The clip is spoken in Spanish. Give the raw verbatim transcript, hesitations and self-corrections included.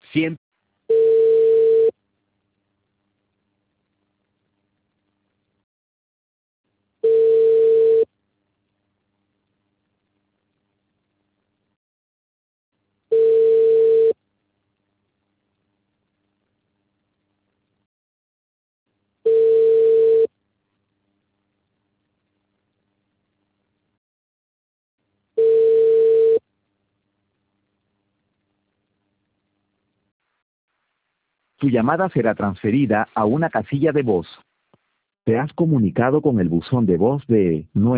Siempre. Tu llamada será transferida a una casilla de voz. Te has comunicado con el buzón de voz de nueve.